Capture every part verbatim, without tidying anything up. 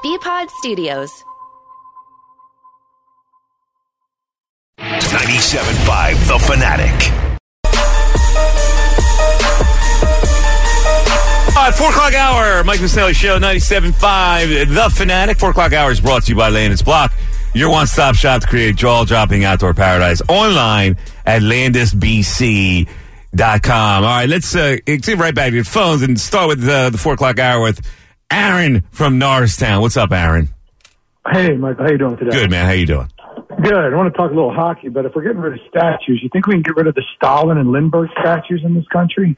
B-Pod Studios. ninety-seven point five The Fanatic. All right, four o'clock hour, Mike Missanelli Show, ninety-seven point five The Fanatic. four o'clock hour is brought to you by Landis Block, your one-stop shop to create jaw-dropping outdoor paradise. Online at landis b c dot com. All right, let's uh, get right back to your phones and start with uh, the four o'clock hour with Aaron from Norristown. What's up, Aaron? Hey, Michael, how you doing today? Good, man. How you doing? Good. I want to talk a little hockey, but if we're getting rid of statues, you think we can get rid of the Stalin and Lindbergh statues in this country?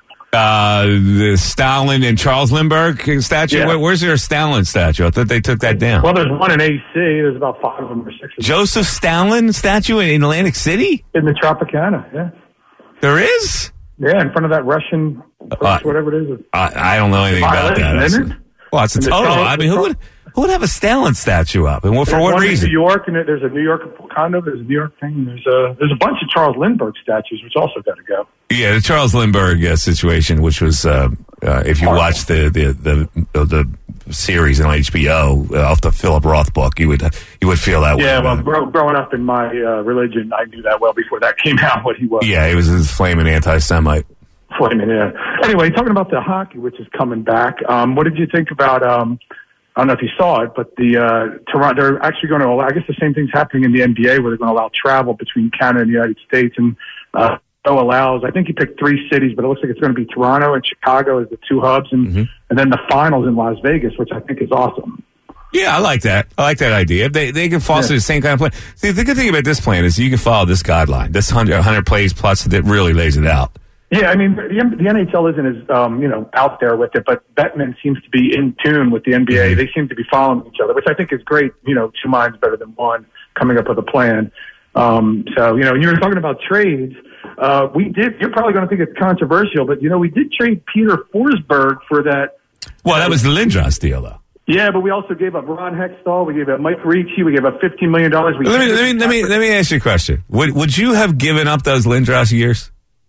Uh, the Stalin and Charles Lindbergh statue? Yeah. Where, where's there a Stalin statue? I thought they took that down. Well, there's one in A C. There's about five of them or six of them. Joseph Stalin statue in Atlantic City? In the Tropicana, yeah. There is? Yeah, in front of that Russian, Uh, whatever it is. I, I don't know anything about that. Isn't it? Well, it's a And the total. Charles- I mean, who would who would have a Stalin statue up, and what, for There's what one reason? in New York, and there's a New York condo. There's a New York thing. And there's a there's a bunch of Charles Lindbergh statues, which also got to go. Yeah, the Charles Lindbergh uh, situation, which was uh, uh, if you watch the the the, uh, the series on H B O uh, off the Philip Roth book, you would you would feel that way. Yeah, well, about it. bro, growing up in my uh, religion, I knew that well before that came out. What he was. Yeah, he was a flaming anti-Semite. Flaming, yeah. Anyway, talking about the hockey, which is coming back. Um, what did you think about? Um, I don't know if you saw it, but the uh, Toronto, they're actually going to allow, I guess the same thing's happening in the N B A where they're going to allow travel between Canada and the United States. And uh, so allows, I think he picked three cities, but it looks like it's going to be Toronto and Chicago as the two hubs, and, Mm-hmm. and then the finals in Las Vegas, which I think is awesome. Yeah, I like that. I like that idea. They they can foster Yeah. the same kind of plan. See, the good thing about this plan is you can follow this guideline, this one hundred, one hundred plays plus that really lays it out. Yeah, I mean, the, the N H L isn't as, um, you know, out there with it, but Bettman seems to be in tune with the N B A. Mm-hmm. They seem to be following each other, which I think is great. You know, two minds better than one, coming up with a plan. Um, so, you know, when you were talking about trades, uh, we did, you're probably going to think it's controversial, but, you know, we did trade Peter Forsberg for that. Well, that was the Lindros deal, though. Yeah, but we also gave up Ron Hextall. We gave up Mike Ricci. We gave up fifteen million dollars. We Let me let me let me let me ask you a question. Would would you have given up those Lindros years?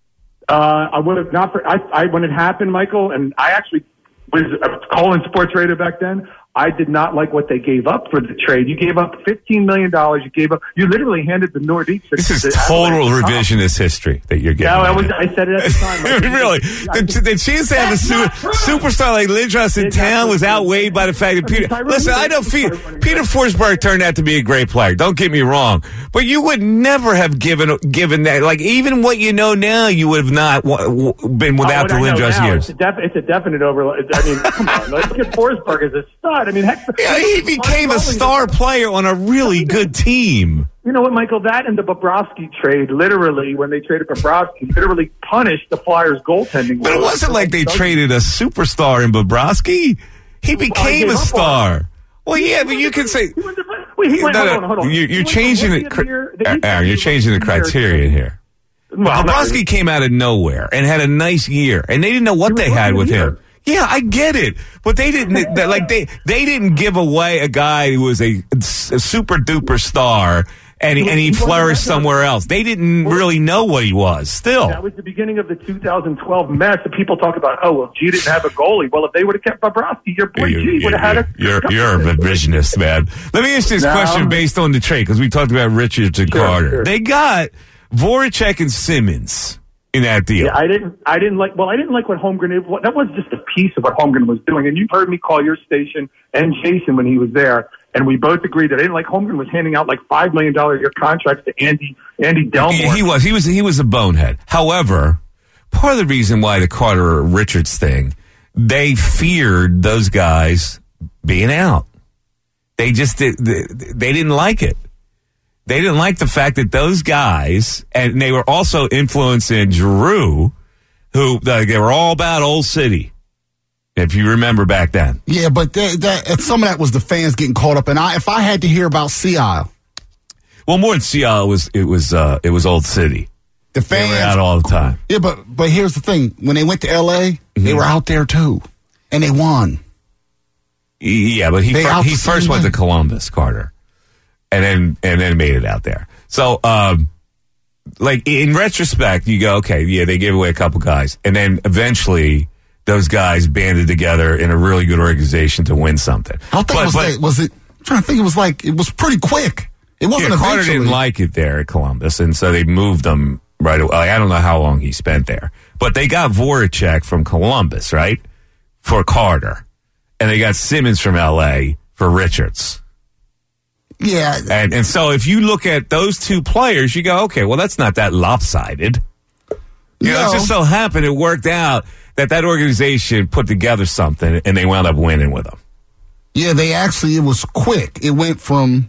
Uh, I would have not. For, I, I when it happened, Michael, and I actually was calling sports radio back then. I did not like what they gave up for the trade. You gave up fifteen million dollars. You gave up. You literally handed the Nordiques. This is total revisionist history that you're getting. Yeah, I, at was, it. I said it at the time. Like, really, the, the chance to have a su- superstar like Lindros in It's not town was true. outweighed by the fact that I mean, Peter. Tyrone Listen, Miller- I know Fe- Tyrone Peter Forsberg turned out to be a great player. Don't get me wrong, but you would never have given given that. Like even what you know now, you would have not w- w- been without Oh, the what I know Lindros now, years. It's a, def- it's a definite over. I mean, come on. Let's get Forsberg as a stud. I mean, heck, Yeah, he became a star player on a really good team. You know what, Michael? That and the Bobrovsky trade, literally, when they traded Bobrovsky, literally punished the Flyers' goaltending. But it wasn't like they traded a superstar in Bobrovsky. He became gave a up on star. Well, yeah, but you can say. Wait, he went, No, hold no, on, hold on. You're, He you're went changing from it. rookie of the year- the- he- Aaron, you're changing the rookie of the year. criterion here. Well, I'm not- Bobrovsky came out of nowhere and had a nice year, and they didn't know what was they had rookie with of the him. year. Yeah, I get it, but they didn't. that, like they they didn't give away a guy who was a, a super duper star, and he, and he He wasn't flourished that good. somewhere else. They didn't really know what he was. Still, That was the beginning of the two thousand twelve mess. And people talk about, oh, well, G didn't have a goalie. Well, if they would have kept Bobrovsky, your boy You- G would have had a. You're, you're a revisionist, man. Let me ask you this No. question based on the trade, because we talked about Richards and Sure, Carter. sure. They got Voracek and Simmons in that deal. Yeah, I didn't. I didn't like. Well, I didn't like what Holmgren. What, that was just a piece of what Holmgren was doing. And you've heard me call your station and Jason when he was there, and we both agreed that I didn't like Holmgren was handing out like five million dollar a year contracts to Andy Andy Delmore. Yeah, he was. He was. He was a bonehead. However, part of the reason why the Carter Richards thing, they feared those guys being out. They just did. They didn't like it. They didn't like the fact that those guys, and they were also influencing Giroux, who like, they were all about Old City. If you remember back then. Yeah, but that, that, some of that was the fans getting caught up. And I, if I had to hear about Seattle, Well, more than Seattle, it was it was uh, it was Old City. the They fans were out all the time. Yeah, but but here's the thing: when they went to L A, Mm-hmm. they were out there too, and they won. Yeah, but he They fir- out he the first same went way. to Columbus, Carter, and then and then made it out there. So, um, like in retrospect, you go, okay, yeah, they gave away a couple guys, and then eventually those guys banded together in a really good organization to win something. I don't think but, it was, but, like, was it, I'm trying to think, it was like, it was pretty quick. It wasn't yeah, Carter eventually. didn't like it there at Columbus, and so they moved him right away. I don't know how long he spent there. But they got Voracek from Columbus, right, for Carter. And they got Simmons from L A for Richards. Yeah. And and so if you look at those two players, you go, okay, well, that's not that lopsided. You know, No. it just so happened it worked out that that organization put together something, and they wound up winning with them. Yeah, they actually, it was quick. It went from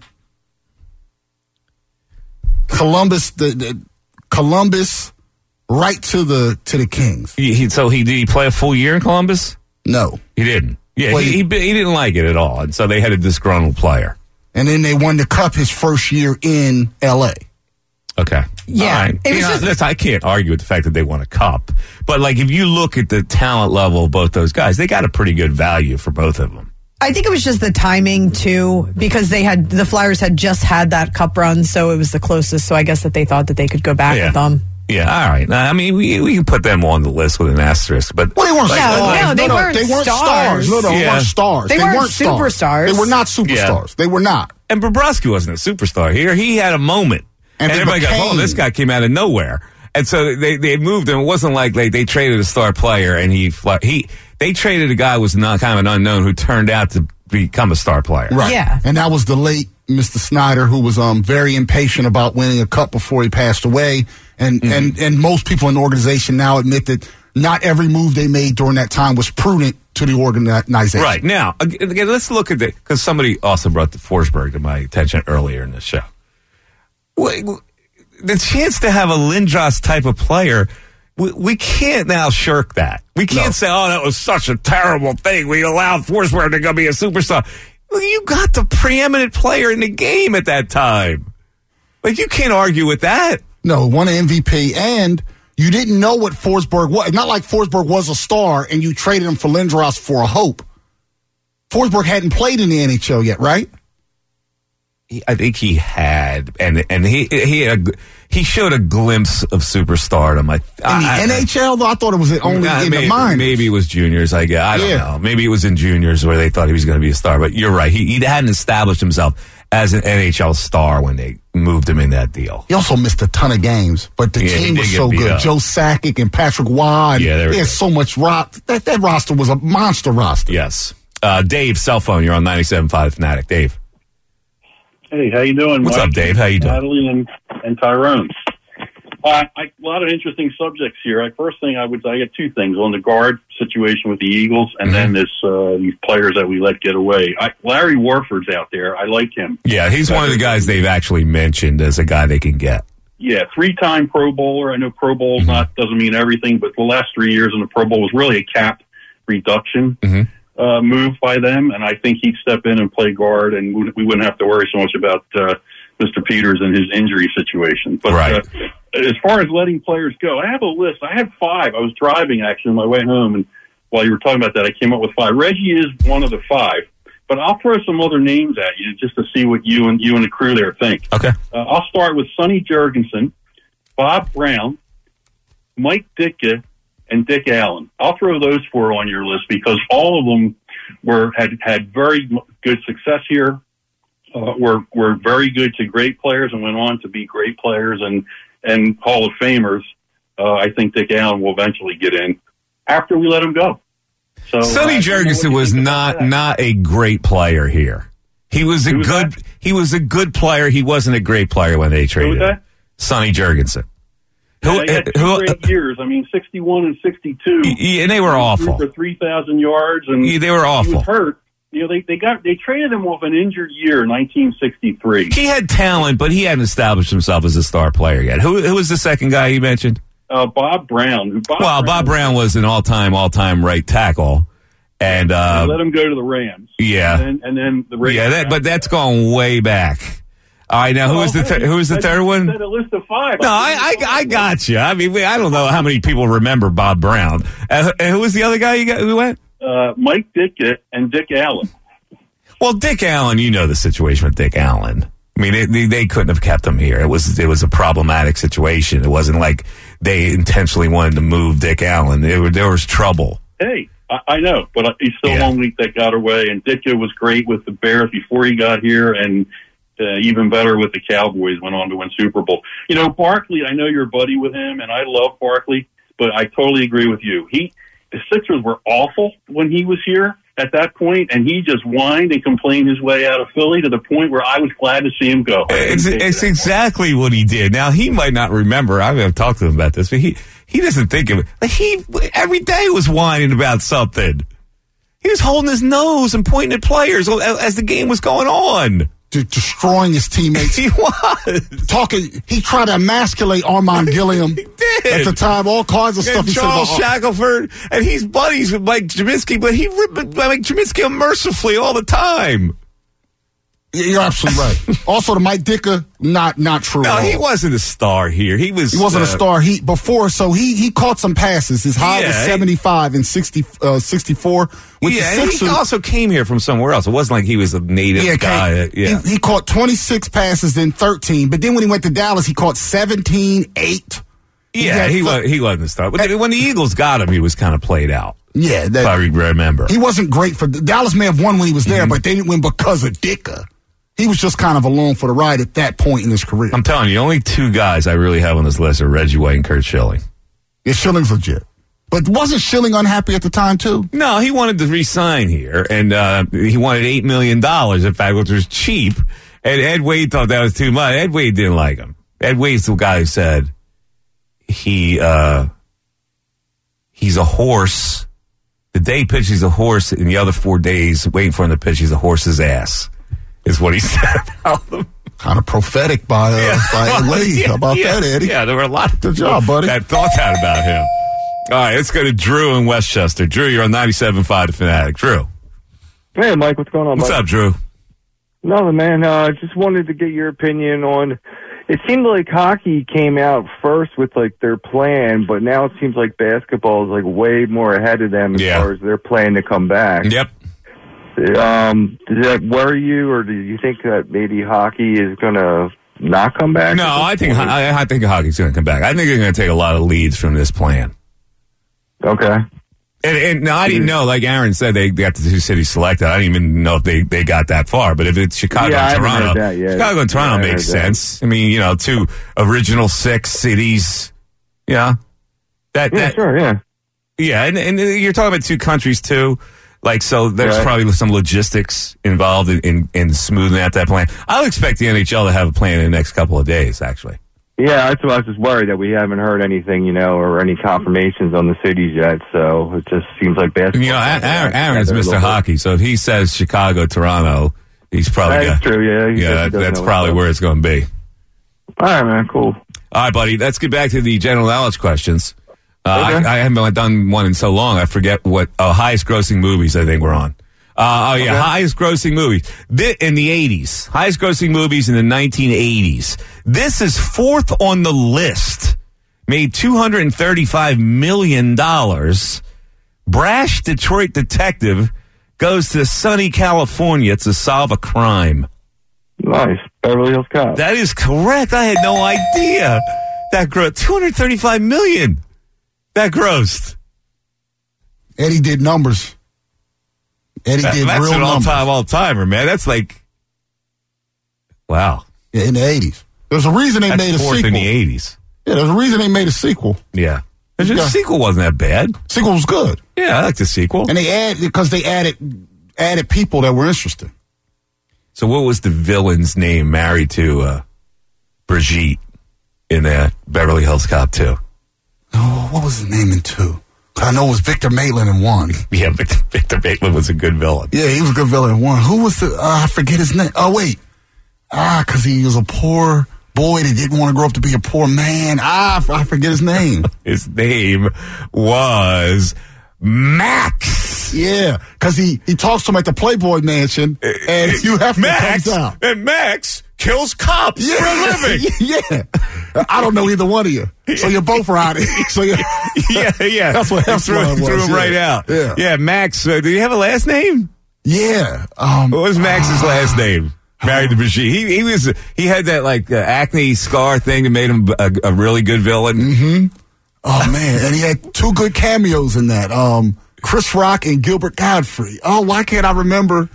Columbus, the, the Columbus, right to the to the Kings. He, he, so he did he play a full year in Columbus? No. He didn't. Yeah, Well, he, he he didn't like it at all, and so they had a disgruntled player. And then they won the cup his first year in L A. Okay. Yeah. All right. It was You know, just- that's- I can't argue with the fact that they won a cup. But, like, if you look at the talent level of both those guys, they got a pretty good value for both of them. I think it was just the timing too, because they had the Flyers had just had that cup run, so it was the closest. So I guess that they thought that they could go back Yeah. with them. Yeah, all right. Now, I mean, we we can put them on the list with an asterisk, but Well, they weren't Yeah, stars. no, they weren't they weren't stars. stars. No, no, they Yeah. weren't stars. They weren't superstars. stars. They were not superstars. Yeah. They were not. and Bobrovsky wasn't a superstar here. He had a moment, And and, they everybody goes, became- "Oh, this guy came out of nowhere." And so they they moved him. It wasn't like they they traded a star player and he fly, he they traded a guy who was not kind of an unknown who turned out to become a star player. Right. Yeah. And that was the late Mister Snyder, who was um very impatient about winning a cup before he passed away. And Mm-hmm. and and most people in the organization now admit that not every move they made during that time was prudent to the organization. Right. Now, ag- again, let's look at the, because somebody also brought the Forsberg to my attention earlier in the show. Wait, w- The chance to have a Lindros type of player, we, we can't now shirk that. We can't No. say, oh, that was such a terrible thing. We allowed Forsberg to go be a superstar. Well, you got the preeminent player in the game at that time. Like, you can't argue with that. No, won an M V P, and you didn't know what Forsberg was. Not like Forsberg was a star, and you traded him for Lindros for a hope. Forsberg hadn't played in the N H L yet, right? He- I think he had, and and he he had a, he showed a glimpse of superstardom. I, In the I, N H L, though, I thought it was only Uh, in maybe, the minors. maybe it was juniors. I guess I don't Yeah. know. Maybe it was in juniors where they thought he was going to be a star. But you're right. He he hadn't established himself as an N H L star when they moved him in that deal. He also missed a ton of games, but the Yeah, he team did was get so beat good. up. Joe Sakic and Patrick Waugh. And Yeah, they were they had good. so much rock. That, that roster was a monster roster. Yes. Uh, Dave, cell phone. You're on ninety-seven point five Fanatic. Dave. Hey, how you doing, What's Mike? up, Dave? How you doing? Natalie and, and Tyrone. Uh, I, a lot of interesting subjects here. I, first thing I would I get two things on the guard situation with the Eagles, and then this uh, these players that we let get away. I, Larry Warford's out there. I like him. Yeah, he's one of the guys they've actually mentioned as a guy they can get. Yeah, three-time Pro Bowler. I know Pro Bowl Mm-hmm. not doesn't mean everything, but the last three years in the Pro Bowl was really a cap reduction Mhm. uh, move by them, and I think he'd step in and play guard, and we we wouldn't have to worry so much about uh, Mister Peters and his injury situation. But Right. uh, as far as letting players go, I have a list. I have five. I was driving actually on my way home, and while you were talking about that, I came up with five. Reggie is one of the five, but I'll throw some other names at you just to see what you and you and the crew there think. Okay. Uh, I'll start with Sonny Jurgensen, Bob Brown, Mike Ditka, and Dick Allen. I'll throw those four on your list because all of them were had had very m- good success here. Uh, were were very good to great players and went on to be great players and and Hall of Famers. Uh, I think Dick Allen will eventually get in after we let him go. So Sonny uh, I don't know what Jurgensen you was think about not that. not a great player here. He was a Who was good that? he was a good player. He wasn't a great player when they traded Who was him. that? Sonny Jurgensen. Who, Yeah, they had two who, great years. I mean, sixty-one and sixty-two. yeah, and they were Threw awful. for three thousand yards, and Yeah, they were He awful. was hurt. You know, they they got they traded him off an injured year, nineteen sixty-three. He had talent, but he hadn't established himself as a star player yet. Who, who was the second guy you mentioned? Uh, Bob Brown. Who Bob Well, Bob Brown was an all-time, all-time right tackle, and They uh, let him go to the Rams. yeah, and then, and then the Raiders. yeah, that, but that's gone way back. All right, now who was the th- who was the third one? Said a list of five. No, I, I, I got you. I mean, we- I don't know how many people remember Bob Brown. Uh, and who was the other guy you got? Who went? Uh, Mike Ditka and Dick Allen. Well, Dick Allen. You know the situation with Dick Allen. I mean, it, they, they couldn't have kept him here. It was it was a problematic situation. It wasn't like they intentionally wanted to move Dick Allen. There, were, there was trouble Hey, I, I know, but he's still Yeah. one week that got away. And Ditka was great with the Bears before he got here, and uh, even better with the Cowboys. Went on to win Super Bowl. You know, Barkley. I know you're a buddy with him, and I love Barkley, but I totally agree with you. He, the Sixers were awful when he was here at that point, and he just whined and complained his way out of Philly to the point where I was glad to see him go. It's, it's exactly what he did. Now, he might not remember. I haven't talked to him about this, but he, he doesn't think of it. Like he every day was whining about something. He was holding his nose and pointing at players as the game was going on. De- destroying his teammates. He was. Talking, he tried to emasculate Armand Gilliam. He did. At the time, all kinds of stuff. And He Charles said about, Shackelford, and he's buddies with Mike Trubisky, but he ripped Mike Trubisky mercifully all the time. You're absolutely right. Also, the Mike Ditka, not not true. No, at he all. wasn't a star here. He was. He wasn't uh, a star. He before, so he he caught some passes. His high Yeah, was he- seventy-five and sixty, uh, sixty-four. With Yeah, the and Sixers, he also came here from somewhere else. It wasn't like he was a native yeah, guy. came- Yeah, he, he caught twenty-six passes in thirteen. But then when he went to Dallas, he caught seventeen, eight. yeah, had he fu- was. He wasn't a star. But when the Eagles got him, he was kind of played out. Yeah, If that, I remember. he wasn't great for Dallas. May have won when he was there, Mm-hmm. but they didn't win because of Ditka. He was just kind of along for the ride at that point in his career. I'm telling you, only two guys I really have on this list are Reggie White and Kurt Schilling. Yeah, Schilling's legit. But wasn't Schilling unhappy at the time, too? No, he wanted to re-sign here, and uh, he wanted eight million dollars, in fact, which was cheap. And Ed Wade thought that was too much. Ed Wade didn't like him. Ed Wade's the guy who said he uh, he's a horse. The day he pitches, he's a horse, and the other four days waiting for him to pitch, he's a horse's ass, is what he said about him. Kind of prophetic by, uh, by Ed Wade. Yeah, How about yeah, that, Eddie? Yeah, there were a lot of Good people job, buddy. that thought that about him. All right, let's go to Drew in Westchester. Drew, you're on ninety-seven point five The Fanatic. Drew. Hey, Mike, what's going on, What's Mike? up, Drew? Nothing, man. I uh, just wanted to get your opinion on. It seemed like hockey came out first with like their plan, but now it seems like basketball is like way more ahead of them as Yeah. far as their plan to come back. Yep. Um, does that worry you, or do you think that maybe hockey is going to not come back? No, I think I, I think hockey's going to come back. I think they're going to take a lot of leads from this plan. Okay. And, and now I didn't know, like Aaron said, they got the two cities selected. I didn't even know if they, they got that far. But if it's Chicago Yeah, I and haven't heard Toronto, that yet. Chicago and Toronto Yeah, I makes heard that. sense. I mean, you know, two original six cities. Yeah, that Yeah, that sure, yeah. yeah, and, and you're talking about two countries too. Like, so there's Right. probably some logistics involved in, in, in smoothing out that plan. I would expect the N H L to have a plan in the next couple of days, actually. Yeah, that's why I was just worried that we haven't heard anything, you know, or any confirmations on the cities yet. So it just seems like basketball. You know, Aaron, Aaron's Yeah, they're a Mister little bit- Hockey, so if he says Chicago, Toronto, he's probably That's got, true, yeah. He says he yeah, that, doesn't that's know probably what's where it's going to be. All right, man, cool. All right, buddy, let's get back to the general knowledge questions. Uh, Okay. I, I haven't done one in so long, I forget what, oh, highest grossing movies I think we're on. Uh, oh, yeah, Okay. highest grossing movies. Thi- in the eighties. Highest grossing movies in the nineteen eighties. This is fourth on the list. Made two hundred thirty-five million dollars. Brash Detroit detective goes to sunny California to solve a crime. Nice. Beverly Hills Cop. That is correct. I had no idea. That grossed two hundred thirty-five million dollars. That grossed. Eddie did numbers. Eddie That- did that's real an numbers. all-time, all-timer, man. That's like, wow. Yeah, in the eighties. There's a reason they That's made a fourth sequel. in the eighties. Yeah, there's a reason they made a sequel. Yeah. The Yeah. sequel wasn't that bad. Sequel was good. Yeah, I like the sequel. And they add because they added added people that were interesting. So what was the villain's name married to uh, Brigitte in uh, Beverly Hills Cop two? Oh, what was his name in two? I know it was Victor Maitland in one. Yeah, Victor, Victor Bateman was a good villain. Yeah, he was a good villain in one. Who was the? Uh, I forget his name. Oh wait, ah, because he was a poor boy that didn't want to grow up to be a poor man. Ah, I forget his name. His name was Max. Yeah, because he he talks to him at the Playboy Mansion, and you have to Max comes out. and Max kills cops Yeah. for a living. Yeah, I don't know either one of you, so you're both right. So you yeah, yeah. That's what He Hef's threw, line threw was, him yeah. right out. Yeah. yeah. Max. Uh, did he have a last name? yeah. Um, What was Max's last name? Married to Brigitte. He he was he had that like uh, acne scar thing that made him a, a really good villain. oh man, and he had two good cameos in that. Um, Chris Rock and Gilbert Godfrey. Oh, why can't I remember?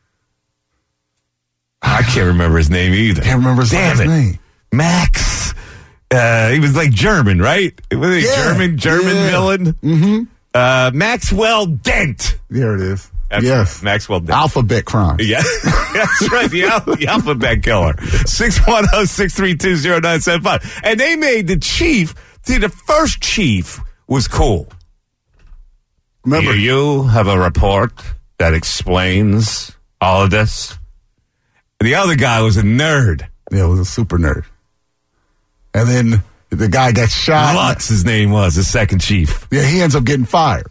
I can't remember his name either. Can't remember his Damn last it. name. Max. Uh, he was like German, right? Was he Yeah. German, German Yeah. villain? Mm-hmm. Uh, Maxwell Dent. There it is. That's yes. Maxwell Dent. Alphabet crime. Yeah, that's right. The, al- the alphabet killer. six one zero, six three two, zero nine seven five. And they made the chief, see, the first chief was cool. Remember, Do you have a report that explains all of this? The other guy was a nerd. yeah, it was a super nerd. And then the guy got shot. Lutz, his name was, the second chief. Yeah, he ends up getting fired.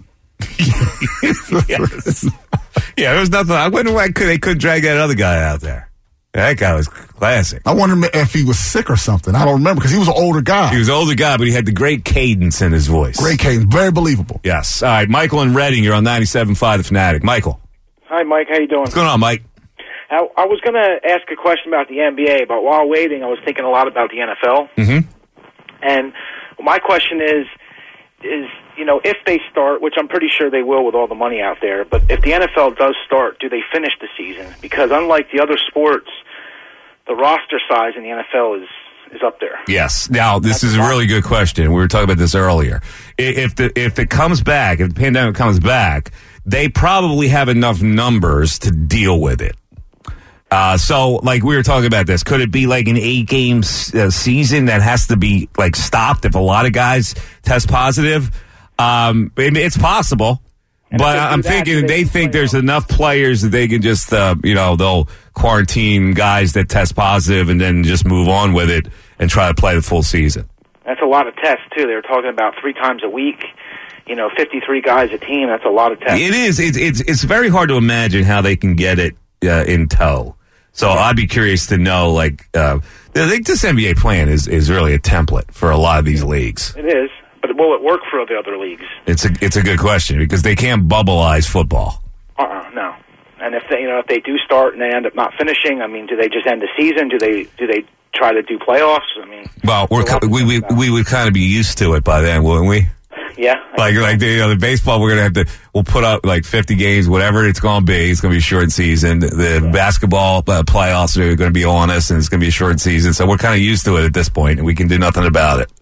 Yes. Yeah, there was nothing. I wonder why could, they couldn't drag that other guy out there. That guy was classic. I wonder if he was sick or something. I don't remember because he was an older guy. He was an older guy, but he had the great cadence in his voice. Great cadence, very believable. Yes. All right, Michael in Reading, you're on ninety-seven point five The Fanatic. Michael, Hi, Mike. How you doing? what's going on, Mike? I, I was going to ask a question about the N B A, but while waiting, I was thinking a lot about the N F L. Mm-hmm. And my question is, is you know, if they start, which I'm pretty sure they will with all the money out there, but if the N F L does start, do they finish the season? Because unlike the other sports, the roster size in the N F L is is up there. Yes. Now, this is a really good question. We were talking about this earlier. I- If the if it comes back, if the pandemic comes back, they probably have enough numbers to deal with it. Uh, so, like we were talking about this, could it be like an eight-game uh, season that has to be like stopped if a lot of guys test positive? Um, it, it's possible, And but if they do I'm that, thinking do they they play think there's out? enough players that they can just, uh, you know, they'll quarantine guys that test positive and then just move on with it and try to play the full season. That's a lot of tests, too. They were talking about three times a week, you know, fifty-three guys a team. That's a lot of tests. It is. It's it's, it's very hard to imagine how they can get it uh, in tow. So I'd be curious to know, like, uh, I think this N B A plan is, is really a template for a lot of these leagues. It is. But will it work for the other leagues? It's a it's a good question because they can't bubbleize football. Uh-uh, no. And if they, you know, if they do start and they end up not finishing, I mean, do they just end the season? Do they do they try to do playoffs? I mean, Well, we're there's a lot to we we, think about. we would kind of be used to it by then, wouldn't we? Yeah. Like like the, you know, the baseball, we're gonna have to we'll put up like fifty games, whatever it's gonna be. It's gonna be a short season. The yeah. basketball uh, playoffs are gonna be on us, and it's gonna be a short season. So we're kind of used to it at this point, and we can do nothing about it.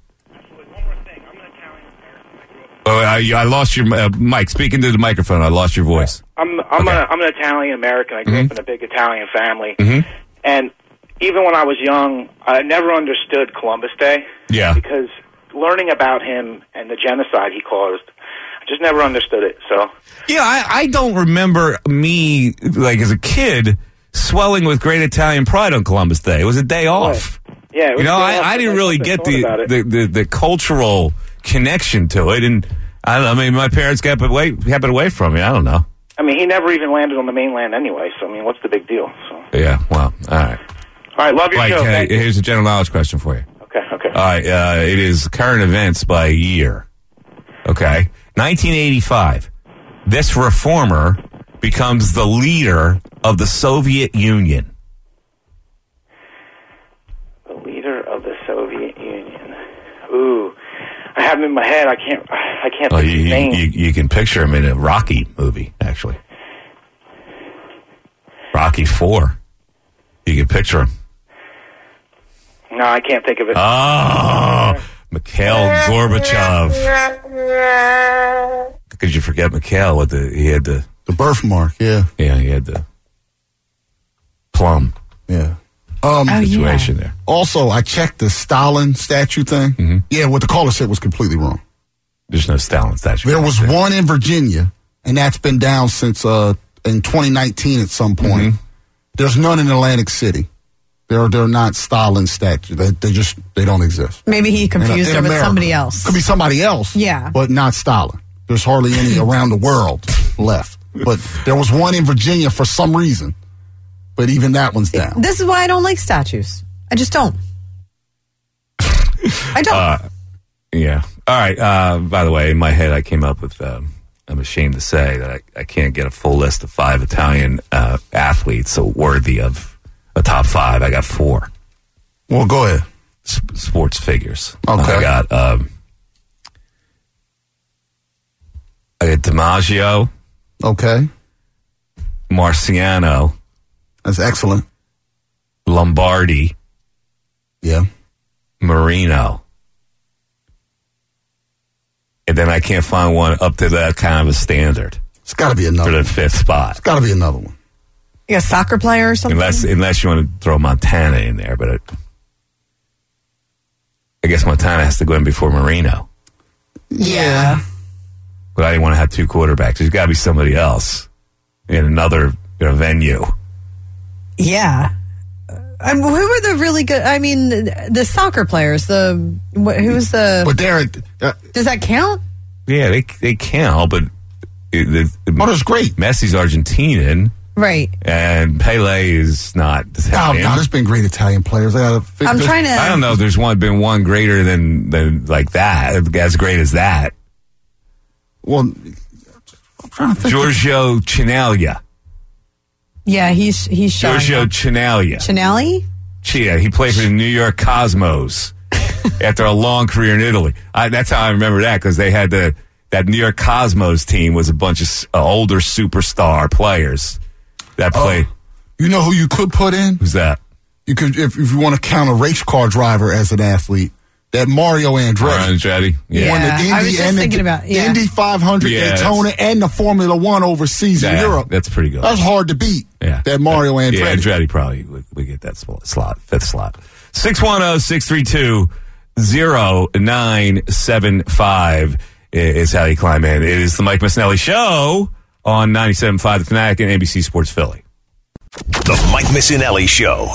Oh, I, I lost your uh, Mike. Speaking to the microphone, I lost your voice. I'm I'm, Okay. a, I'm an Italian American. I grew Mm-hmm. up in a big Italian family, Mm-hmm. and even when I was young, I never understood Columbus Day. Yeah. Because learning about him and the genocide he caused, I just never understood it. So Yeah, I, I don't remember me like as a kid swelling with great Italian pride on Columbus Day. It was a day off. yeah, it was You know, good I, enough I to didn't make really something get thought the, about it. the, the, the cultural connection to it, and I don't know. I mean, my parents kept it away, kept it away from me. I don't know. I mean, he never even landed on the mainland anyway. So I mean, what's the big deal? So Yeah, well, all right. all right, love your Mike, show. uh, Thank you. here's a general knowledge question for you. Okay, okay. All right, uh, it is current events by year. Okay, nineteen eighty-five. This reformer becomes the leader of the Soviet Union. The leader of the Soviet Union. Ooh, I have him in my head. I can't. I can't Well, think you, of his name. you, you can picture him in a Rocky movie, actually. Rocky Four. You can picture him. No, I can't think of it. Oh, Mikhail Gorbachev. Could you forget Mikhail? With the he had the The birthmark, yeah. yeah he had the plum Yeah. Um, Oh, situation yeah. there. Also, I checked the Stalin statue thing. Mm-hmm. Yeah, what the caller said was completely wrong. There's no Stalin statue. There was one in Virginia, and that's been down since uh, in twenty nineteen at some point. Mm-hmm. There's none in Atlantic City. They're they're not Stalin statues. They they just they don't exist. Maybe he confused In- in her with America. somebody else. Could be somebody else. Yeah. but not Stalin. There's hardly any around the world left. But there was one in Virginia for some reason. But even that one's down. This is why I don't like statues. I just don't. I don't. Uh, yeah. All right. Uh, by the way, in my head, I came up with. Um, I'm ashamed to say that I, I can't get a full list of five Italian uh, athletes so worthy of a top five. I got four. Well, go ahead. S- sports figures. Okay. I got um, I got DiMaggio, Okay. Marciano, That's excellent. Lombardi, Yeah. Marino. And then I can't find one up to that kind of a standard It's got to be for another the one. fifth spot. It's got to be another one. Like a soccer player or something? Unless unless you want to throw Montana in there, but it, I guess Montana has to go in before Marino. Yeah. But I didn't want to have two quarterbacks. There's got to be somebody else in another you know, venue. Yeah. Um, who are the really good? I mean, the, the soccer players. The wh- who's the? But there, uh, Does that count? Yeah, they they count, but it, it, oh, that's great. Messi's Argentinian, Right. and Pele is not Oh, Italian. no, there's been great Italian players. I gotta figure I'm this- trying to. I don't know if there's one been one greater than than like that, as great as that. Well, I'm trying to think. Giorgio Chinaglia. Yeah, he's he's showing Giorgio up. Chinaglia. Chinelli? Yeah, he played for the New York Cosmos after a long career in Italy. I, that's how I remember that, because they had the that New York Cosmos team was a bunch of s- uh, older superstar players that played. Oh, you know who you could put in? Who's that? You could, if, if you want to count a race car driver as an athlete, that Mario Andretti. Mario Andretti. Yeah. Won the Yeah, Indy I was just and the, thinking about- yeah. Indy five hundred, Yeah, Daytona, and the Formula One overseas in Yeah, Europe. that's pretty good. That's hard to beat. Yeah. That Mario Andretti. Yeah, Andretti probably would, would get that spot, slot, fifth slot. six one zero, six three two, zero nine seven five is how you climb in. It is the Mike Missinelli Show on ninety-seven point five The Fanatic and N B C Sports Philly. The Mike Missinelli Show.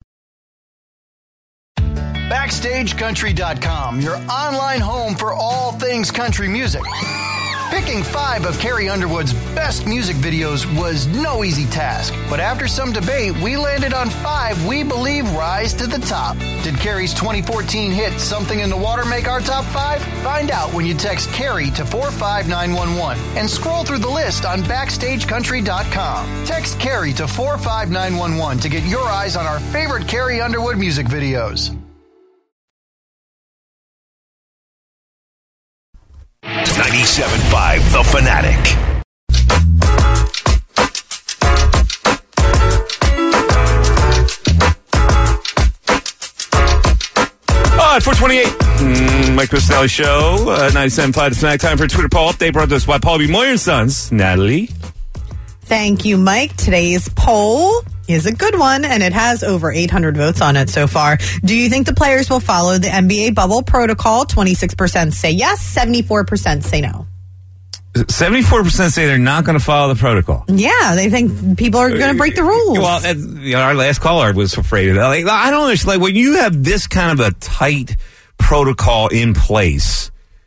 Backstage Country dot com, your online home for all things country music. Picking five of Carrie Underwood's best music videos was no easy task, but after some debate, we landed on five we believe rise to the top. Did Carrie's twenty fourteen hit Something in the Water make our top five? Find out when you text Carrie to four five nine one one and scroll through the list on Backstage Country dot com. Text Carrie to four five nine one one to get your eyes on our favorite Carrie Underwood music videos. ninety-seven point five The Fanatic. All right, four twenty-eight. Mm, Mike Missinelli Show, uh, ninety-seven point five The Fanatic. Time for a Twitter poll update brought to us by Paul B. Moyer and Sons. Natalie. Thank you, Mike. Today's poll is a good one, and it has over eight hundred votes on it so far. Do you think the players will follow the N B A bubble protocol? twenty-six percent say yes, seventy-four percent say no. seventy-four percent say they're not going to follow the protocol. Yeah, they think people are going to break the rules. Well, uh, you know, our last caller was afraid of that. Like, I don't understand. Like, when you have this kind of a tight protocol in place,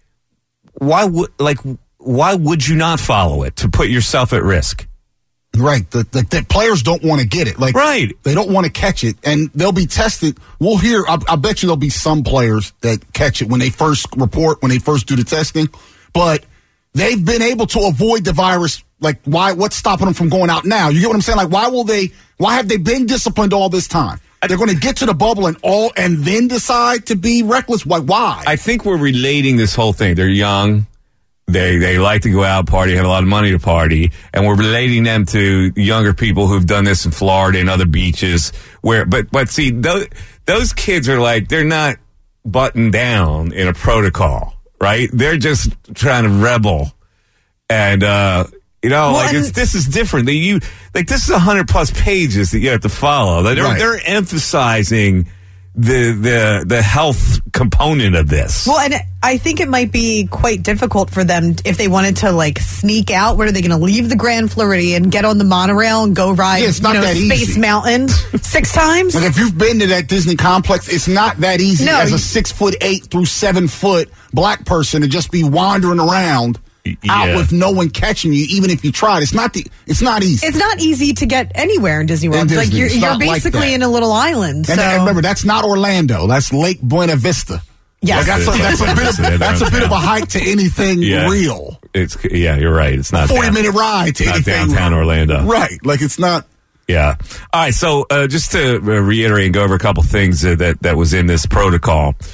why would like why would you not follow it to put yourself at risk? Right. The, the, the players don't want to get it. Like, Right. They don't want to catch it, and they'll be tested. We'll hear, I, I bet you there'll be some players that catch it when they first report, when they first do the testing, but they've been able to avoid the virus. Like, why? What's stopping them from going out now? You get what I'm saying? Like, why will they, why have they been disciplined all this time? They're going to get to the bubble and all, and then decide to be reckless. Why? Why? I think we're relating this whole thing. They're young. They they like to go out, party, have a lot of money to party, and we're relating them to younger people who've done this in Florida and other beaches. Where, but but see, those those kids are like, they're not buttoned down in a protocol, right? They're just trying to rebel, and uh, you know, Well, like and- it's, this is different. They, you like this is a hundred plus pages that you have to follow. They're Right. they're emphasizing the the the health component of this. Well, and I think it might be quite difficult for them if they wanted to like sneak out. Where are they going to leave the Grand Floridian, get on the monorail, and go ride Yeah, it's not you know, that Space easy. Mountain six times? Like, if you've been to that Disney complex, it's not that easy No, as you- a six foot eight through seven foot black person to just be wandering around Y- out yeah. with no one catching you, even if you tried. It's not the. It's not easy. It's not easy to get anywhere in Disney World. In Like Disney, you're, it's you're not like basically that. in a little island. and, so and remember, that's not Orlando. That's Lake Buena Vista. yes, Like, that's, a, that's a bit of that's a bit of a hike to anything Yeah. real. It's yeah, you're right. It's not Forty down- minute ride to not anything downtown real. Orlando. Right. Like, it's not. Yeah. All right. So uh, just to uh, reiterate and go over a couple things uh, that that was in this protocol.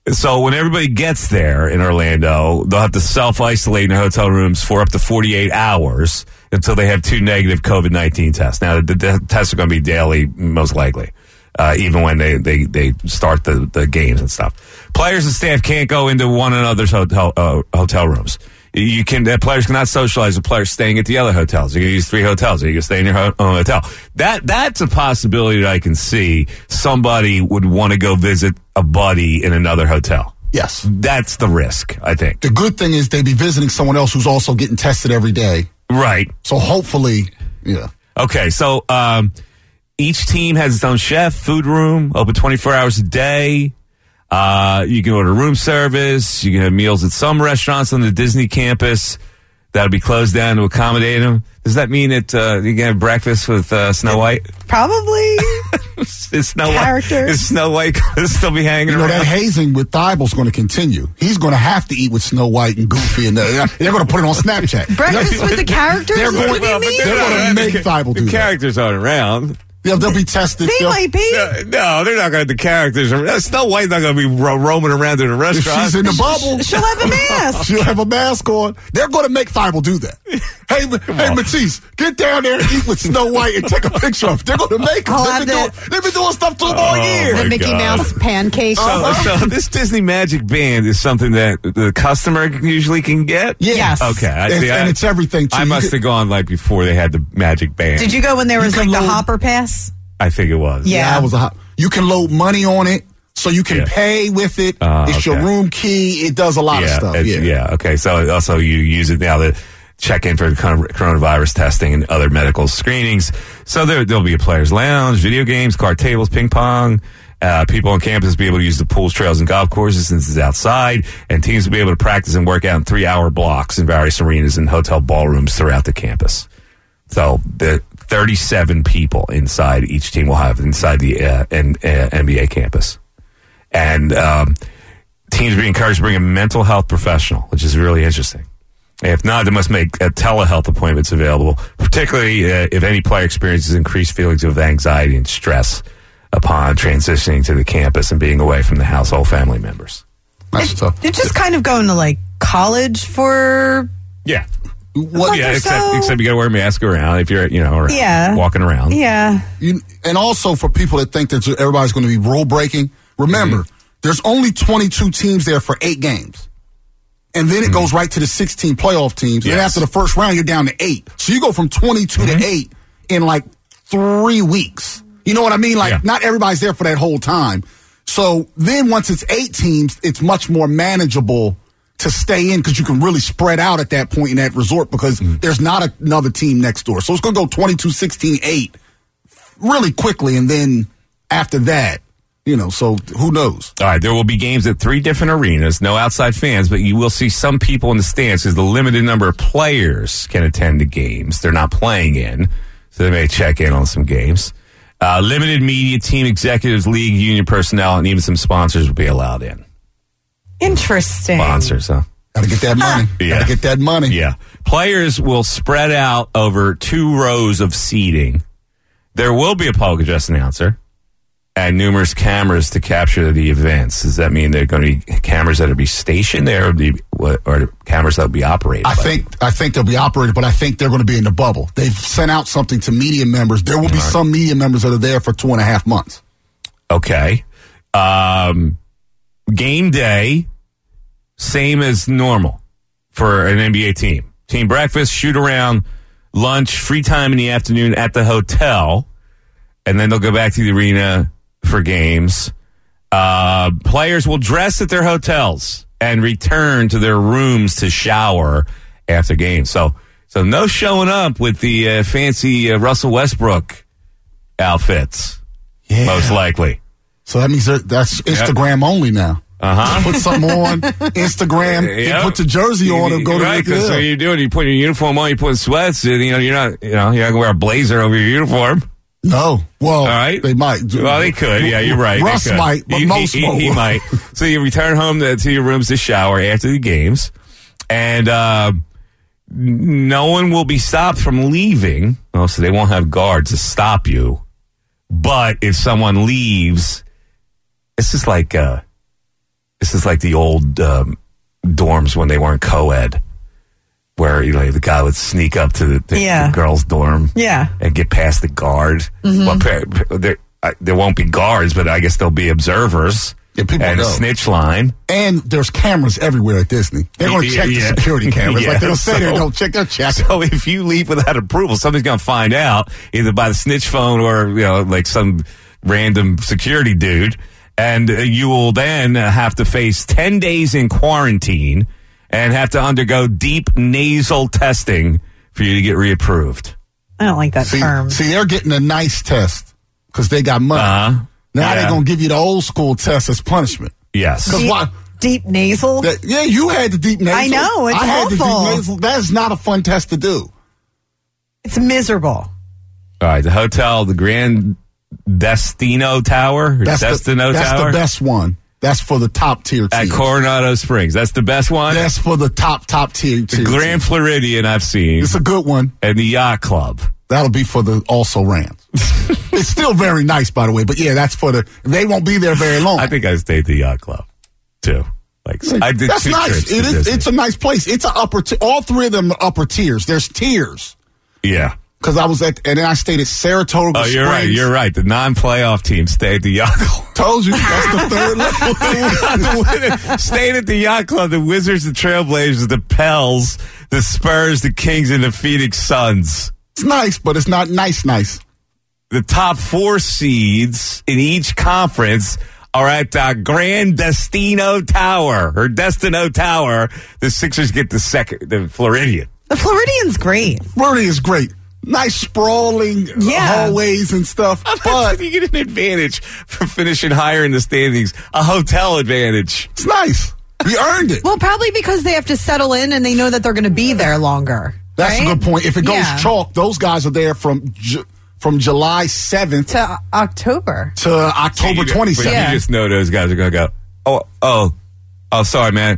So when everybody gets there in Orlando, they'll have to self-isolate in their hotel rooms for up to forty-eight hours until they have two negative COVID nineteen tests. Now, the, the tests are going to be daily, most likely, uh, even when they, they, they start the, the games and stuff. Players and staff can't go into one another's hotel, uh, hotel rooms. You can, uh, players cannot socialize with players staying at the other hotels. You can use three hotels. You can stay in your ho- own hotel. That, that's a possibility that I can see. Somebody would want to go visit a buddy in another hotel. Yes. That's the risk, I think. The good thing is they'd be visiting someone else who's also getting tested every day. Right. So hopefully, yeah. Okay, so um, each team has its own chef, food room, open twenty-four hours a day. Uh, you can order room service. You can have meals at some restaurants on the Disney campus that'll be closed down to accommodate them. Does that mean that uh, you can have breakfast with uh, Snow White? Probably. Is Snow Characters. White? Is Snow White going to still be hanging You know, around? that hazing with Thibault's going to continue. He's going to have to eat with Snow White and Goofy, and uh, they're going to put it on Snapchat. Breakfast with the characters? They're is going, what you mean? they're going to make Thibaul do The that. characters aren't around. Yeah, they'll be tested. They They'll- might be. No, no, they're not going to have the characters. Snow White's not going to be ro- roaming around in a If restaurant. she's in the bubble, She'll have a mask. she'll have a mask on. They're going to make Thibaul do that. Hey, Ma- hey, on. Matisse, get down there and eat with Snow White and take a picture of it. They're going to make I'll them. have They've been, the- doing, they've been doing stuff to them Oh, all year. my The Mickey God. Mouse pancakes. So, so this Disney Magic Band is something that the customer usually can get? Yeah. Yes. Okay. I It's- see, I- and it's everything, too. I You must could- have gone like before they had the Magic Band. Did you go when there was You like can the load- Hopper Pass? I think it was. Yeah. That was a hot. You can load money on it, so you can Yeah. pay with it. Uh, it's your okay. room key. It does a lot of Yeah, stuff. it's- Yeah. yeah. Okay. So also you use it now to check in for the con- coronavirus testing and other medical screenings. So there, there'll be a players' lounge, video games, card tables, ping pong. Uh, people on campus will be able to use the pools, trails, and golf courses since it's outside. And teams will be able to practice and work out in three-hour blocks in various arenas and hotel ballrooms throughout the campus. So the thirty-seven people inside each team will have inside the uh, N- uh, N B A campus. And um, teams will be encouraged to bring a mental health professional, which is really interesting. If not, they must make uh, telehealth appointments available, particularly uh, if any player experiences increased feelings of anxiety and stress upon transitioning to the campus and being away from the household family members. That's tough. You're just kind of going to like college for. Yeah. What, Yeah, or except so. except you got to wear a mask around if you're, you know, around, Yeah. walking around. Yeah. you, and also for people that think that everybody's going to be rule breaking, remember, Mm-hmm. there's only twenty-two teams there for eight games. And then it goes right to the sixteen playoff teams. And then Yes. after the first round, you're down to eight. So you go from twenty-two Mm-hmm. to eight in like three weeks. You know what I mean? Like, Yeah. not everybody's there for that whole time. So then once it's eight teams, it's much more manageable to stay in because you can really spread out at that point in that resort because Mm-hmm. there's not a, another team next door. So it's going to go twenty-two, sixteen, eight really quickly. And then after that, you know, so who knows? All right, there will be games at three different arenas, no outside fans, but you will see some people in the stands because the limited number of players can attend the games. They're not playing in, so they may check in on some games. Uh, limited media, team executives, league, union personnel, and even some sponsors will be allowed in. Interesting. Sponsors, huh? Got to get that money. Yeah. Got to get that money. Yeah. Players will spread out over two rows of seating. There will be a public address announcer and numerous cameras to capture the events. Does that mean there are going to be cameras that will be stationed there or, be, or cameras that will be operated? I by think I think they'll be operated, but I think they're going to be in the bubble. They've sent out something to media members. There will be All right. some media members that are there for two and a half months. Okay. Um, game day, same as normal for an N B A team. Team breakfast, shoot around, lunch, free time in the afternoon at the hotel, and then they'll go back to the arena for games. Uh, players will dress at their hotels and return to their rooms to shower after games. So, so no showing up with the uh, fancy uh, Russell Westbrook outfits, Yeah. most likely. So that means that- that's Instagram only now. Uh-huh. Put something on Instagram. Yep. You put the jersey on and go to right, the because so yeah. you're doing, you put your uniform on, you put sweats, and you know you're not, you know, you're not gonna wear a blazer over your uniform. No. Well, All right, they might. Well, they could. Yeah, you're right. They Russ could. might, but he, most he, he, won't. he might. So you return home to, to your rooms to shower after the games, and uh, no one will be stopped from leaving. Oh, so they won't have guards to stop you. But if someone leaves, it's just like. Uh, This is like the old um, dorms when they weren't co-ed, where you know the guy would sneak up to the, the, Yeah. the girls' dorm, Yeah. and get past the guard. Mhm. Well, pa- there, uh, there won't be guards, but I guess there'll be observers Yeah, people and a know. snitch line. And there's cameras everywhere at Disney. They're going to check Yeah. the security cameras. Yeah, Like they'll say they're so- going to check. They'll check. So if you leave without approval, somebody's going to find out either by the snitch phone or you know like some random security dude, and uh, you will then uh, have to face ten days in quarantine and have to undergo deep nasal testing for you to get reapproved. I don't like that See, term. see, they're getting a nice test because they got money. Uh-huh. Now Yeah. they're going to give you the old school test as punishment. Yes. Because Deep, why? deep nasal. That, yeah, you had the deep nasal. I know, it's I had the awful. deep nasal. That is not a fun test to do. It's miserable. All right. The hotel, the Grand Destino Tower, or That's, Destino the, that's Tower the best one. That's for the top tier at teams. Coronado Springs. That's the best one. That's for the top, top tier The teams. Grand Floridian I've seen, It's a good one. and the Yacht Club. That'll be for the also Rams. It's still very nice, by the way. But yeah, that's for the. They won't be there very long. I think I stayed at the Yacht Club too. Like I did. That's two nice. trips to It is. Disney. It's a nice place. It's an upper. T- all three of them are upper tiers. There's tiers. Yeah. Because I was at, and then I stayed at Saratoga. Oh, you're right. Springs. You're right. The non-playoff team stayed at the Yacht Club. Told you that's the third level. Stayed at the Yacht Club. The Wizards, the Trailblazers, the Pels, the Spurs, the Kings, and the Phoenix Suns. It's nice, but it's not nice. Nice. The top four seeds in each conference are at uh, Grand Destino Tower or Destino Tower. The Sixers get the second, the Floridian. The Floridian's great. Florida is great. Nice sprawling Yeah. hallways and stuff. But you get an advantage for finishing higher in the standings. A hotel advantage. it's nice. We earned it. Well, probably because they have to settle in and they know that they're going to be there longer. That's right? a good point. If it goes Yeah. chalk, those guys are there from Ju- from July seventh To uh, October. to October You- twenty-seventh. But you just know those guys are going to go, oh, oh, oh, sorry, man.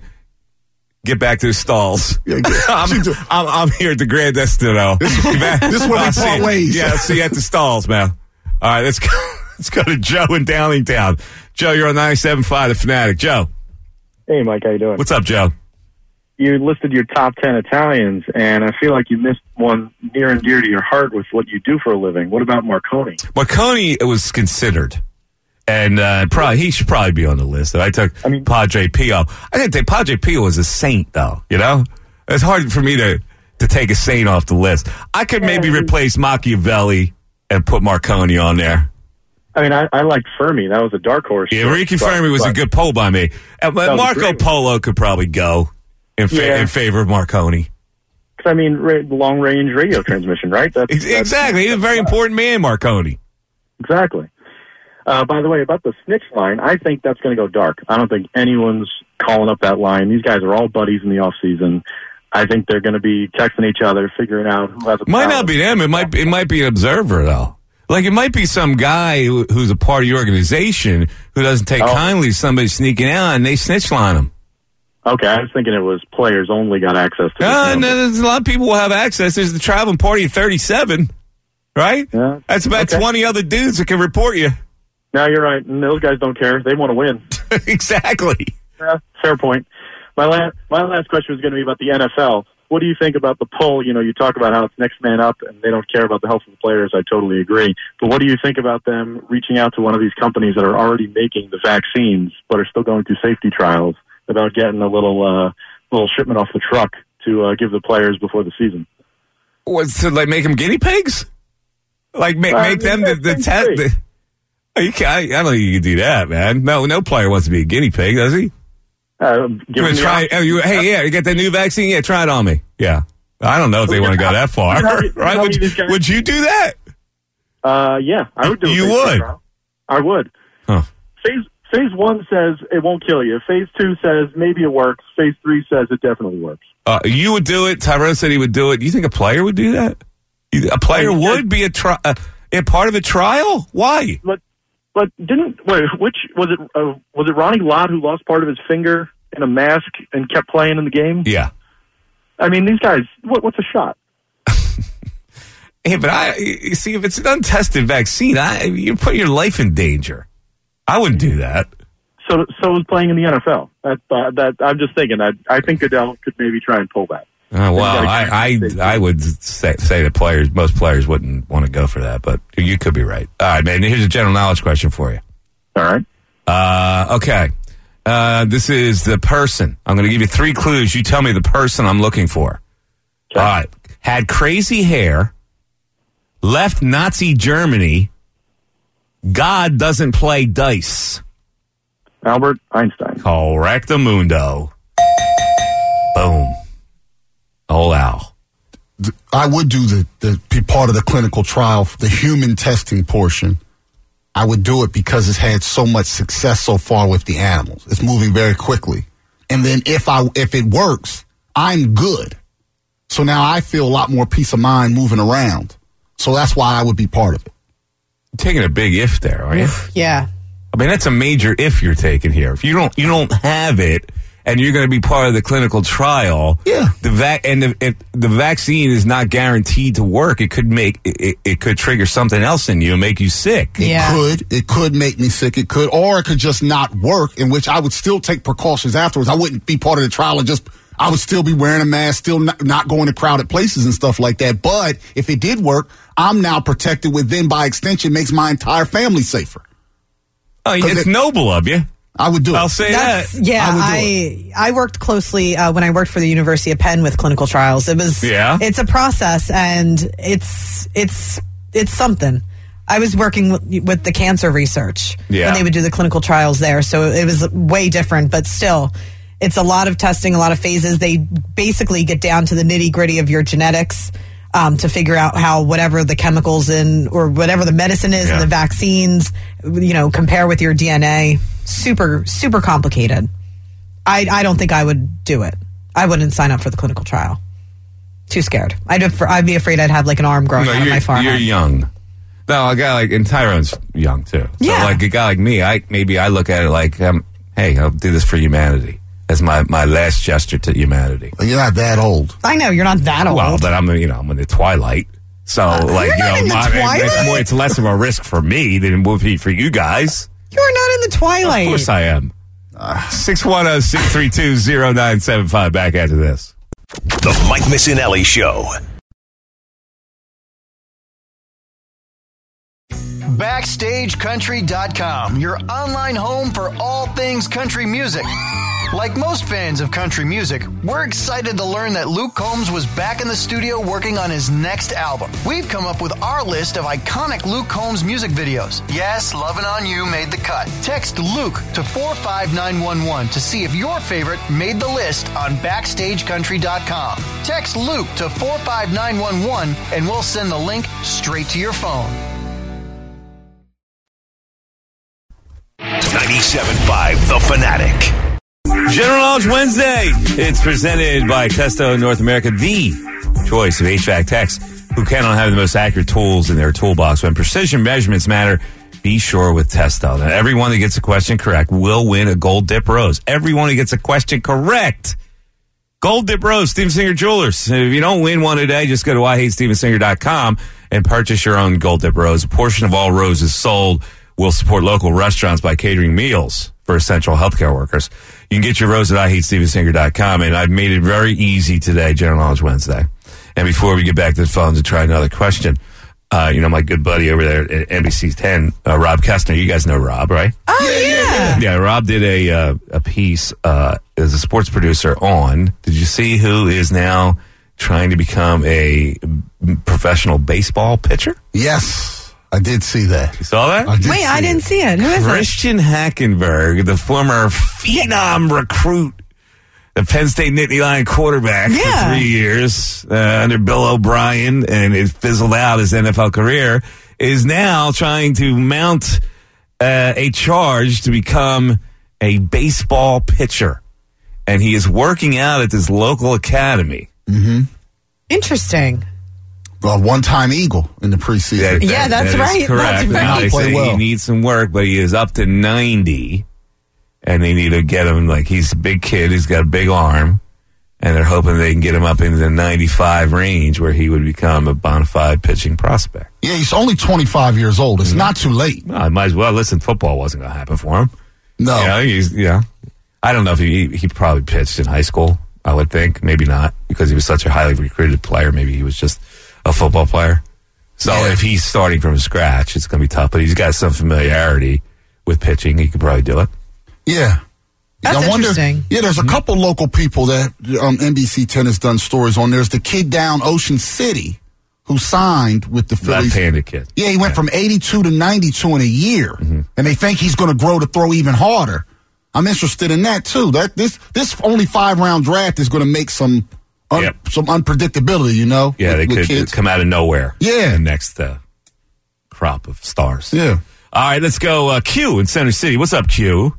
Get back to the stalls. Yeah, get- I'm, I'm, I'm here at the Grand Destino. This is where we I'll part see- ways. Yeah, I'll see you at the stalls, man. All right, let's go, let's go to Joe in Downingtown. Joe, you're on ninety-seven point five, The Fanatic. Joe, Hey, Mike, how you doing? what's up, Joe? You listed your top ten Italians, and I feel like you missed one near and dear to your heart with what you do for a living. What about Marconi? Marconi was considered, and uh, probably he should probably be on the list. I took I mean- Padre Pio. I didn't think Padre Pio was a saint, though. You know, it's hard for me to to take a saint off the list. I could maybe Yeah. replace Machiavelli and put Marconi on there. I mean, I, I liked Fermi. That was a dark horse. Yeah, Ricky But- Fermi was a but- good poll by me. Uh, but That was Marco great. Polo could probably go in, fa- Yeah. in favor of Marconi. 'cause I mean, ra- long range radio transmission, right? That's, Ex- that's- exactly, he's a very important man, Marconi. Exactly. Uh, by the way, about the snitch line, I think that's going to go dark. I don't think anyone's calling up that line. These guys are all buddies in the off season. I think they're going to be texting each other, figuring out who has a Might power. not be them. It might it might be an observer though. Like it might be some guy who, who's a part of your organization who doesn't take Oh. kindly to somebody sneaking out and they snitch line him. Okay, I was thinking it was players only got access to Uh, this no, number. there's a lot of people will have access. There's the traveling party at thirty-seven, right? Yeah. That's about Okay. twenty other dudes that can report you. No, you're right. And those guys don't care. They want to win. Exactly. Yeah, fair point. My last, my last question was going to be about the N F L. What do you think about the poll? You know, you talk about how it's next man up and they don't care about the health of the players. I totally agree. But what do you think about them reaching out to one of these companies that are already making the vaccines but are still going through safety trials about getting a little uh, little shipment off the truck to uh, give the players before the season? What, to like make them guinea pigs? Like make, Uh, make them the, the that's test? great. The, Oh, you can, I, I don't think you can do that, man. No, no player wants to be a guinea pig, does he? Uh, You give wanna them the try? option. Oh, you, hey, yeah, you got that new vaccine? Yeah, try it on me. Yeah, I don't know if they want to go that far, How do you- right? how Would, do these guys- would you do that? Uh, yeah, I would do. a You phase would? two trial. I would. Huh. Phase Phase one says it won't kill you. Phase two says maybe it works. Phase three says it definitely works. Uh, you would do it. Tyrone said he would do it. You think a player would do that? You- A player I mean, would be a, tri- a, a part of a trial? Why? But but didn't wait? Which was it? Uh, was it Ronnie Lott who lost part of his finger in a mask and kept playing in the game? Yeah. I mean, these guys. What, what's a shot? Hey, but I you see if it's an untested vaccine, I you put your life in danger. I wouldn't do that. so so is playing in the N F L. That uh, that I'm just thinking. I I think Goodell could maybe try and pull that. Uh, well, I I, I would say, say that players, most players wouldn't want to go for that, but you could be right. All right, man. Here's a general knowledge question for you. All right. Uh, okay. Uh, this is the person. I'm going to give you three clues. You tell me the person I'm looking for. Okay. All right. Had crazy hair, left Nazi Germany. God doesn't play dice. Albert Einstein. Correctamundo. Boom. Oh, Al. I would do the, the be part of the clinical trial, the human testing portion. I would do it because it's had so much success so far with the animals. It's moving very quickly. And then if I if it works, I'm good. So now I feel a lot more peace of mind moving around. So that's why I would be part of it. You're taking a big if there, aren't you? Yeah. I mean, that's a major if you're taking here. If you don't you don't have it, and you're going to be part of the clinical trial. Yeah. The vac and the, it, the vaccine is not guaranteed to work. It could make it, it could trigger something else in you and make you sick. It Yeah. could. It could make me sick. It could, or it could just not work. In which I would still take precautions afterwards. I wouldn't be part of the trial and just. I would still be wearing a mask, still not, not going to crowded places and stuff like that. But if it did work, I'm now protected. With then, by extension, makes my entire family safer. Oh, it's it, noble of you. I would do it. I'll say That's, that. yeah, I would I do I worked closely uh, when I worked for the University of Penn with clinical trials. It was Yeah? it's a process, and it's it's it's something. I was working with, with the cancer research Yeah. when they would do the clinical trials there, so it was way different. But still, it's a lot of testing, a lot of phases. They basically get down to the nitty gritty of your genetics um, to figure out how whatever the chemicals in or whatever the medicine is Yeah. and the vaccines, you know, compare with your D N A. Super, super complicated. I, I don't think I would do it. I wouldn't sign up for the clinical trial. Too scared. I'd, I'd be afraid I'd have like an arm growing No, out of you're, my forehead. you're young. No, a guy like, and Tyrone's young too. So Yeah. like a guy like me, I maybe I look at it like, um, hey, I'll do this for humanity. As my, my last gesture to humanity. You're not that old. I know you're not that old. Well, but I'm, you know, I'm in the twilight. So, like, you're you not know, in the my, twilight? It's, more, it's less of a risk for me than it would be for you guys. You're not in the twilight. Of course I am. six one zero, six three two, zero nine seven five. Back after this. The Mike Missinelli Show. Backstage Country dot com, your online home for all things country music. Like most fans of country music, we're excited to learn that Luke Combs was back in the studio working on his next album. We've come up with our list of iconic Luke Combs music videos. Yes, Lovin' On You made the cut. Text Luke to four five nine one one to see if your favorite made the list on Backstage Country dot com. Text Luke to four five nine one one and we'll send the link straight to your phone. ninety-seven point five The Fanatic. General Knowledge Wednesday. It's presented by Testo North America, the choice of H V A C techs who cannot have the most accurate tools in their toolbox. When precision measurements matter, be sure with Testo. Now, everyone that gets a question correct will win a Gold Dip Rose. Everyone who gets a question correct. Gold Dip Rose, Steven Singer Jewelers. If you don't win one today, just go to I hate steven singer dot com and purchase your own Gold Dip Rose. A portion of all roses sold will support local restaurants by catering meals for essential healthcare workers. You can get your rose at I hate steven singer dot com, and I've made it very easy today, General Knowledge Wednesday. And before we get back to the phones and try another question, uh, you know, my good buddy over there at N B C ten, uh, Rob Kestner, you guys know Rob, right? Oh, yeah. Yeah, Rob did a uh, a piece uh, as a sports producer on, did you see who is now trying to become a professional baseball pitcher? Yes. I did see that. You saw that? I did Wait, see I didn't it. see it. Who is it? Christian Hackenberg, the former phenom recruit, the Penn State Nittany Lion quarterback Yeah. for three years uh, under Bill O'Brien, and it fizzled out his N F L career, is now trying to mount uh, a charge to become a baseball pitcher. And he is working out at this local academy. Mm-hmm. Interesting. A one-time Eagle in the preseason. Yeah, that's that is right. correct. That's Now, right. they Play say well. he needs some work, but he is up to ninety, and they need to get him, like, he's a big kid, he's got a big arm, and they're hoping they can get him up into the ninety-five range where he would become a bona fide pitching prospect. Yeah, he's only twenty-five years old. It's not too late. Well, I might as well. Listen, football wasn't going to happen for him. No. Yeah, he's, yeah. I don't know if he he probably pitched in high school, I would think. Maybe not, because he was such a highly recruited player. Maybe he was just a football player. So Yeah. if he's starting from scratch, it's going to be tough. But he's got some familiarity with pitching. He could probably do it. Yeah. That's I wonder, interesting. Yeah, there's a couple local people that um, N B C ten has done stories on. There's the kid down Ocean City who signed with the That Phillies. Panda kid. Yeah, he went Yeah. from eighty-two to ninety-two in a year, Mm-hmm. and they think he's going to grow to throw even harder. I'm interested in that too. That this this only five round draft is going to make some un, Yep. some unpredictability. You know, Yeah, with, they with could kids. come out of nowhere. Yeah. The next uh, crop of stars. Yeah. All right, let's go. Uh, Q in Center City. What's up, Q?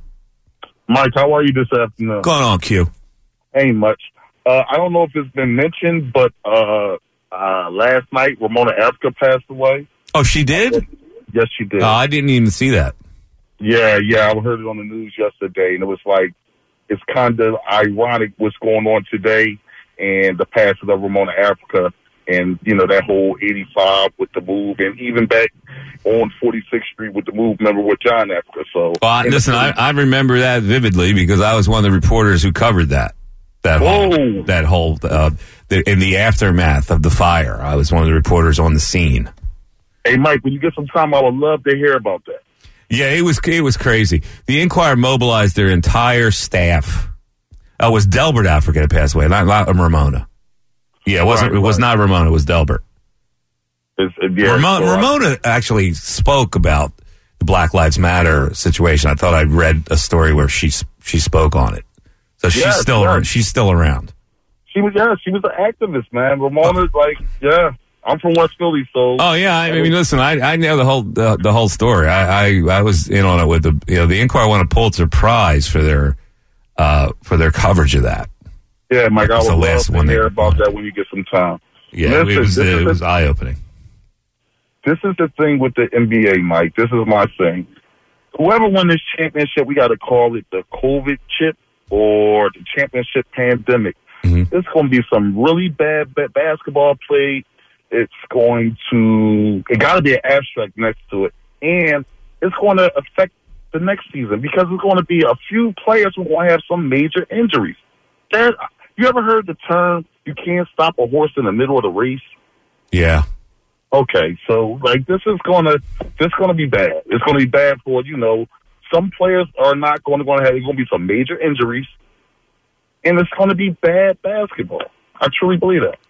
Mike, how are you this afternoon? What's going on, Q? Ain't much. Uh, I don't know if it's been mentioned, but uh, uh, last night Ramona Africa passed away. Oh, she did? Yes, she did. Oh, I didn't even see that. Yeah, yeah, I heard it on the news yesterday, and it was like, it's kind of ironic what's going on today and the passing of Ramona Africa and, you know, that whole eighty-five with the move, and even back on forty-sixth Street with the move, remember, with John Africa. So, Well, I, listen, I, I remember that vividly because I was one of the reporters who covered that. That whole, Whoa. that whole uh, the, in the aftermath of the fire. I was one of the reporters on the scene. Hey, Mike, when you get some time, I would love to hear about that. Yeah, it was it was crazy. The Inquirer mobilized their entire staff. Oh, it was Delbert Africa that passed away, not, not Ramona. Yeah, it wasn't. Right, it was right. not Ramona. It was Delbert. It's, uh, yeah, Ramona, so I- Ramona actually spoke about the Black Lives Matter situation. I thought I read a story where she she spoke on it. So she's Yes, still yes. she's still around. She was, yeah, she was an activist, man. Ramona's like, yeah, I'm from West Philly, so. Oh yeah, I mean, listen, I I know the whole the, the whole story. I, I I was in on it with the you know the Inquirer won a Pulitzer Prize for their uh for their coverage of that. Yeah, Mike, That I was would the love last to one they hear about wanted. that when you get some time. Yeah, Listen, it was this is it the- was eye opening. This is the thing with the N B A, Mike. This is my thing. Whoever won this championship, we got to call it the COVID chip or the championship pandemic. Mm-hmm. It's going to be some really bad, bad basketball played. It's going to, it got to be an abstract next to it. And it's going to affect the next season because there's going to be a few players who are going to have some major injuries. There, you ever heard the term, you can't stop a horse in the middle of the race? Yeah. Okay, so like this is gonna this gonna be bad. It's gonna be bad for you know some players are not going to going to have. There's going to be some major injuries, and it's going to be bad basketball. I truly believe that.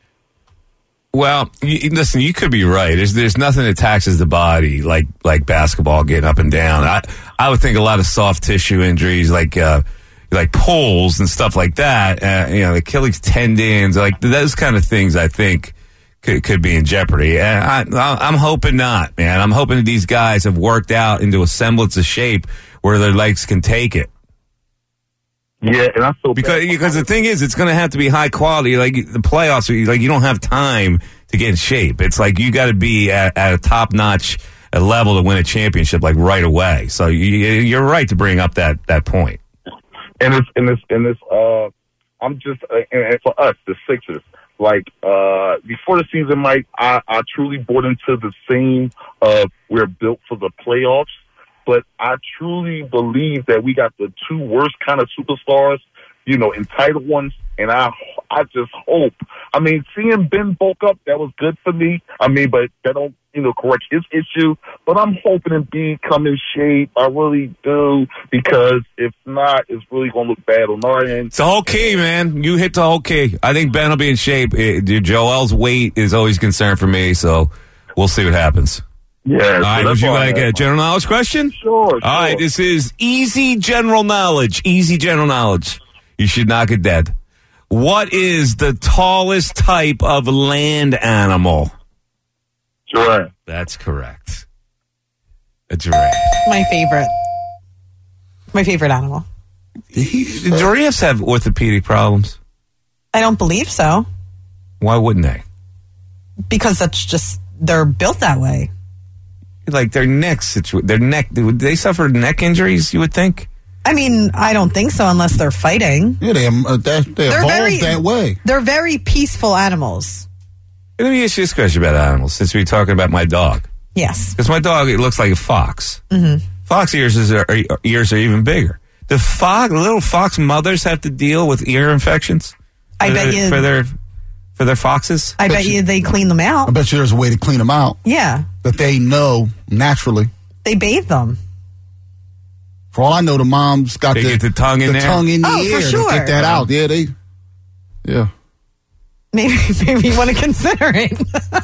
Well, you, listen, you could be right. There's there's nothing that taxes the body like like basketball getting up and down. I I would think a lot of soft tissue injuries like uh, like pulls and stuff like that. Uh, you know, Achilles tendons, like those kind of things. I think could could be in jeopardy. And I, I'm hoping not, man. I'm hoping that these guys have worked out into a semblance of shape where their legs can take it. Yeah, and I feel because bad. because the thing is, it's going to have to be high quality. Like the playoffs, like you don't have time to get in shape. It's like you got to be at, at a top notch level to win a championship, like right away. So you, you're right to bring up that that point. And it's and it's and it's uh, I'm just uh, and, and for us, the Sixers. Like uh, before the season, Mike, I, I truly bought into the theme of we're built for the playoffs. But I truly believe that we got the two worst kind of superstars, you know, entitled ones. And I, I just hope. I mean, seeing Ben bulk up, that was good for me. I mean, but that don't, you know, correct his issue. But I'm hoping to be come in shape. I really do, because if not, it's really going to look bad on our end. It's the whole key, man. You hit the whole key. I think Ben will be in shape. It, Joel's weight is always a concern for me, so we'll see what happens. Yeah. All so right, that's would you all I like have, a Mike. general knowledge question? Sure, sure. All right, this is easy general knowledge. Easy general knowledge. You should knock it dead. What is the tallest type of land animal? Giraffe. That's correct. A giraffe. My favorite. My favorite animal. The giraffes have orthopedic problems. I don't believe so, Why wouldn't they? because that's just, they're built that way. Like their neck situ- their neck. Would they suffer neck injuries? You would think. I mean, I don't think so unless they're fighting. Yeah, they, uh, that, they They're evolved very- that way. They're very peaceful animals. Let me ask you this question about animals, since we were talking about my dog. Yes. Because my dog, it looks like a fox. Mm-hmm. Fox ears is, are, ears are even bigger. The fox, little fox mothers have to deal with ear infections. I bet their, you for their for their foxes. I bet, bet you, you they clean them out. I bet you there's a way to clean them out. Yeah, that they know naturally. They bathe them. For all I know, the mom's got they the, get the tongue in the there. tongue in the oh, ear for sure. to get that out. Yeah, they. Yeah. Maybe maybe you want to consider it.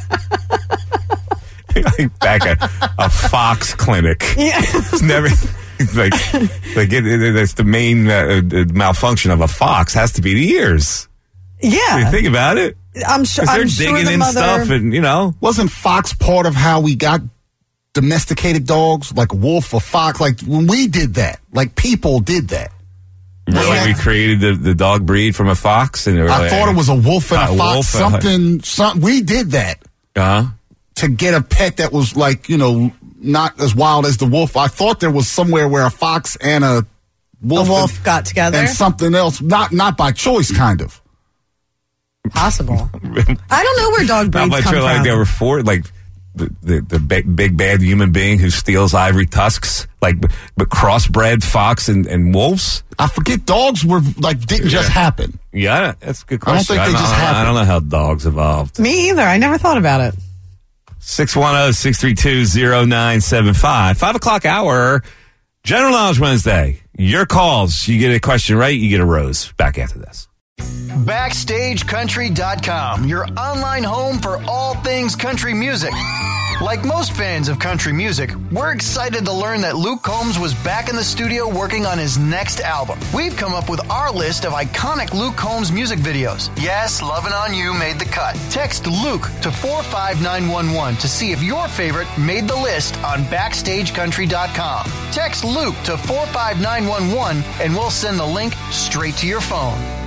Back at a fox clinic. Yeah. It's never like like it, it, it's the main uh, malfunction of a fox has to be the ears. Yeah. You think about it. I'm sure. They're I'm digging sure the in mother... stuff, and you know, wasn't fox part of how we got domesticated dogs, like wolf or fox? Like when we did that, like people did that. Really, yeah. we created the, the dog breed from a fox, and I like, thought it was a wolf and a, a fox. wolf, something, something. We did that. Uh huh. To get a pet that was like, you know, not as wild as the wolf. I thought there was somewhere where a fox and a wolf, a wolf and, got together and something else, not not by choice, kind of. Possible. I don't know where dog breeds Not come from. Like there were four, like the the, the big, big bad human being who steals ivory tusks, like but crossbred fox and, and wolves. I forget dogs were like didn't yeah. just happen. Yeah, that's a good question. I don't think they I just happened. happened. I don't know how dogs evolved. Me either. I never thought about it. six one zero, six three two, zero nine seven five. Five o'clock hour, General Knowledge Wednesday. Your calls. You get a question right, you get a rose. Back after this. Backstage Country dot com, your online home for all things country music. Like most fans of country music, we're excited to learn that Luke Combs was back in the studio working on his next album. We've come up with our list of iconic Luke Combs music videos. Yes, Lovin' On You made the cut. Text Luke to four five nine one one to see if your favorite made the list on Backstage Country dot com. Text Luke to four five nine one one and we'll send the link straight to your phone.